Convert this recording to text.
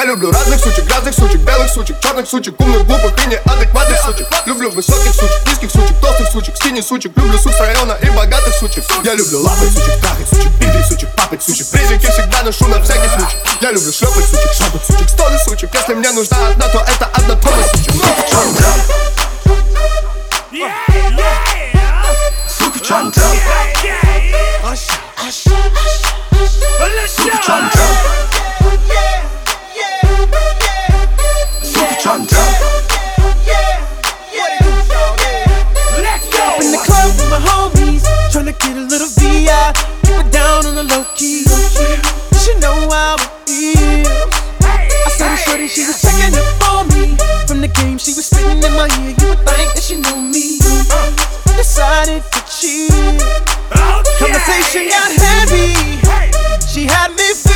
люблю разных сучек, грязных сучек, белых сучек, черных сучек, умных, глупых и неадекватных сучек. Люблю высоких сучек, низких сучек, толстых сучек, скини сучек. Люблю сук с района и богатых сучек. Я люблю лапать сучек, трахать сучек, пиздить сучек, папать сучек. Презики всегда ношу на всякий случай. Я люблю шлепать сучек, шапать сучек, стоны сучек. Если мне нужна одна, то это однотонный сучек. Сука, чё там? Сука, чё там? Up in the club with my homies, tryna get a little VI. Keep it down on the low key. You should know how it feels. I saw the shorty, she was checking up on me. From the game, she was spitting in my ear. You would think that she knew me. Decided to cheat. Conversation got heavy. She had me